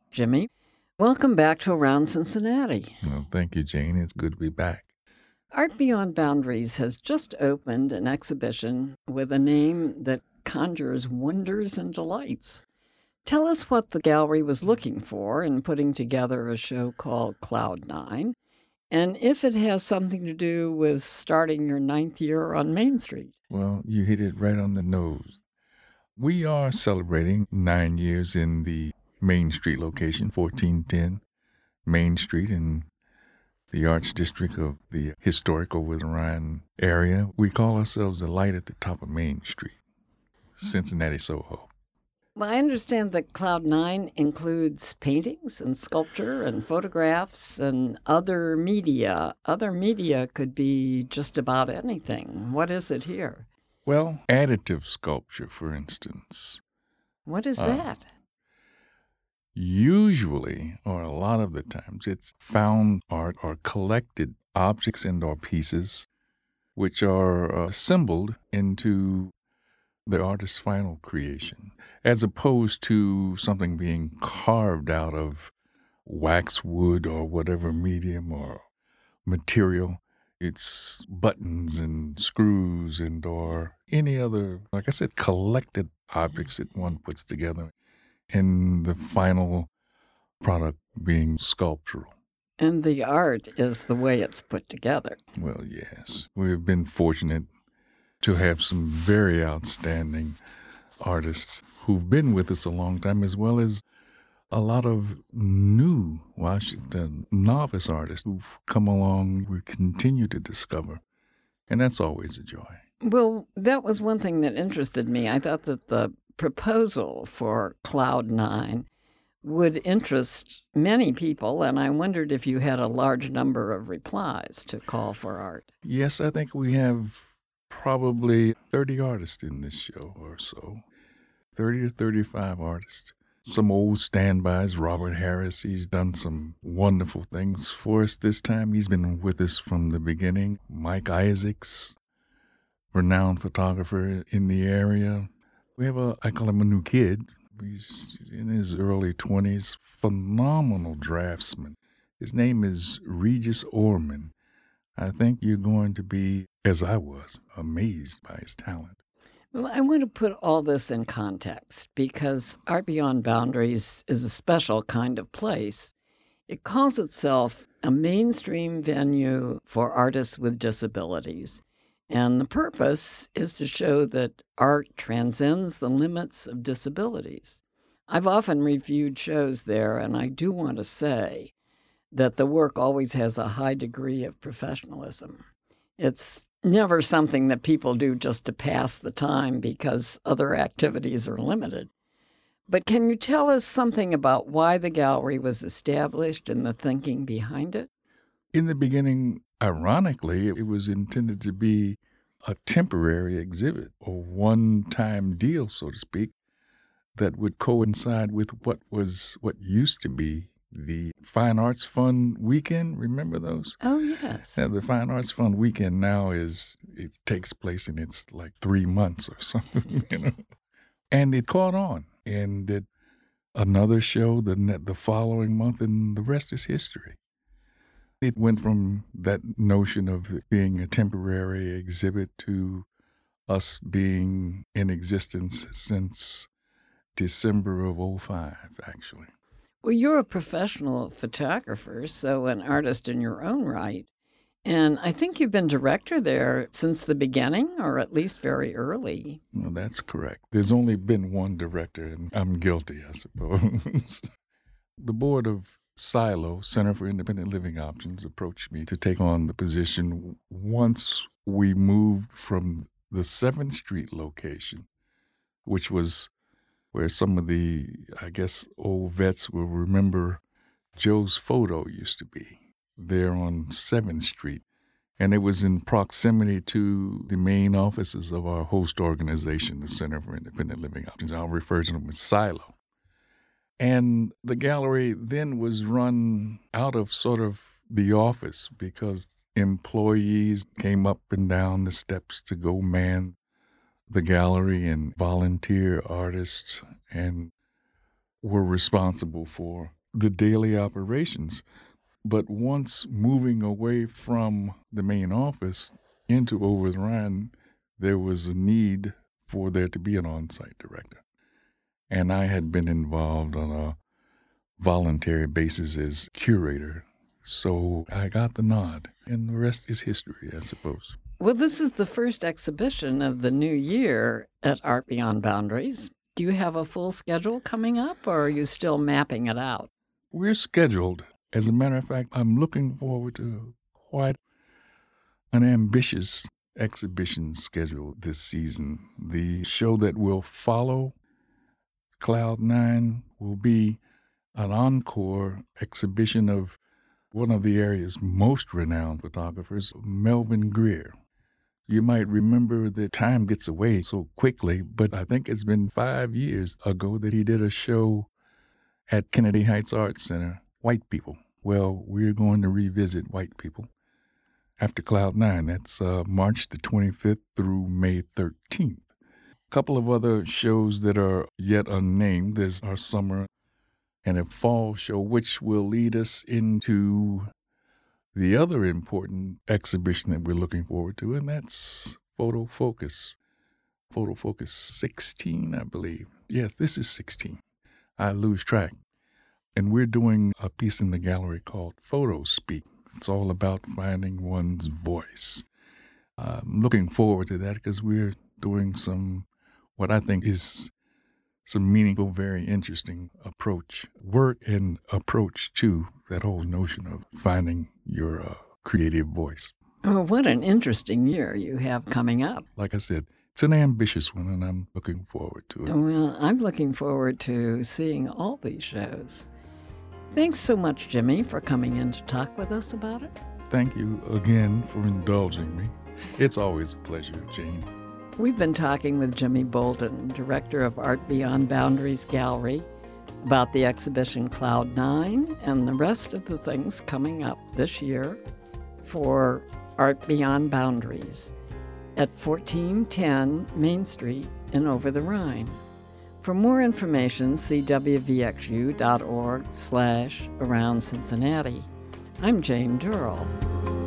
Jimmy. Welcome back to Around Cincinnati. Well, thank you, Jane. It's good to be back. Art Beyond Boundaries has just opened an exhibition with a name that conjures wonders and delights. Tell us what the gallery was looking for in putting together a show called Cloud9, and if it has something to do with starting your 9th year on Main Street. Well, you hit it right on the nose. We are celebrating 9 years in the Main Street location, 1410 Main Street in the Arts District of the historic Overland Rhine area. We call ourselves the light at the top of Main Street, Cincinnati, Soho. Well, I understand that Cloud9 includes paintings and sculpture and photographs and other media. Other media could be just about anything. What is it here? Well, additive sculpture, for instance. What is that? Usually, or a lot of the times, it's found art or collected objects and or pieces which are assembled into the artist's final creation, as opposed to something being carved out of wax, wood, or whatever medium or material. It's buttons and screws and or any other, like I said, collected objects that one puts together, and the final product being sculptural. And the art is the way it's put together. Well, yes. We've been fortunate to have some very outstanding artists who've been with us a long time, as well as a lot of new, novice artists who've come along, we continue to discover. And that's always a joy. Well, that was one thing that interested me. I thought that the proposal for Cloud9 would interest many people, and I wondered if you had a large number of replies to call for art. Yes, I think we have probably 30 artists in this show or so, 30 to 35 artists. Some old standbys. Robert Harris, he's done some wonderful things for us this time. He's been with us from the beginning. Mike Isaacs, renowned photographer in the area. We have I call him a new kid. He's in his early 20s, phenomenal draftsman. His name is Regis Orman. I think you're going to be, as I was, amazed by his talent. Well, I want to put all this in context because Art Beyond Boundaries is a special kind of place. It calls itself a mainstream venue for artists with disabilities. And the purpose is to show that art transcends the limits of disabilities. I've often reviewed shows there, and I do want to say that the work always has a high degree of professionalism. It's never something that people do just to pass the time because other activities are limited. But can you tell us something about why the gallery was established and the thinking behind it? In the beginning, ironically, it was intended to be a temporary exhibit, a one-time deal, so to speak, that would coincide with what used to be the Fine Arts Fund weekend. Remember those? Oh, yes. Yeah, the Fine Arts Fund weekend now it takes place and it's like 3 months or something, And it caught on and did another show the following month, and the rest is history. It went from that notion of it being a temporary exhibit to us being in existence since December of 2005, actually. Well, you're a professional photographer, so an artist in your own right. And I think you've been director there since the beginning, or at least very early. Well, that's correct. There's only been one director, and I'm guilty, I suppose. The board of Silo, Center for Independent Living Options, approached me to take on the position once we moved from the 7th Street location, which was where some of the, I guess, old vets will remember Joe's Photo used to be, there on 7th Street. And it was in proximity to the main offices of our host organization, the Center for Independent Living Options. I'll refer to them as Silo. And the gallery then was run out of sort of the office because employees came up and down the steps to go man the gallery, and volunteer artists and were responsible for the daily operations. But once moving away from the main office into Over the Rhine, there was a need for there to be an on-site director. And I had been involved on a voluntary basis as curator. So I got the nod, and the rest is history, I suppose. Well, this is the first exhibition of the new year at Art Beyond Boundaries. Do you have a full schedule coming up, or are you still mapping it out? We're scheduled. As a matter of fact, I'm looking forward to quite an ambitious exhibition schedule this season. The show that will follow Cloud 9 will be an encore exhibition of one of the area's most renowned photographers, Melvin Greer. You might remember that time gets away so quickly, but I think it's been 5 years ago that he did a show at Kennedy Heights Art Center, White People. Well, we're going to revisit White People after Cloud 9. That's March the 25th through May 13th. A couple of other shows that are yet unnamed. There's our summer and a fall show, which will lead us into the other important exhibition that we're looking forward to, and that's Photo Focus. Photo Focus 16, I believe. Yes, this is 16. I lose track. And we're doing a piece in the gallery called Photo Speak. It's all about finding one's voice. I'm looking forward to that because we're doing what I think is some meaningful, very interesting work and approach to that whole notion of finding your creative voice. Oh, what an interesting year you have coming up. Like I said, it's an ambitious one, and I'm looking forward to it. Well, I'm looking forward to seeing all these shows. Thanks so much, Jimmy, for coming in to talk with us about it. Thank you again for indulging me. It's always a pleasure, Jane. We've been talking with Jimmy Bolton, director of Art Beyond Boundaries Gallery, about the exhibition Cloud 9 and the rest of the things coming up this year for Art Beyond Boundaries at 1410 Main Street in Over the Rhine. For more information, see wvxu.org/around Cincinnati. I'm Jane Durrell.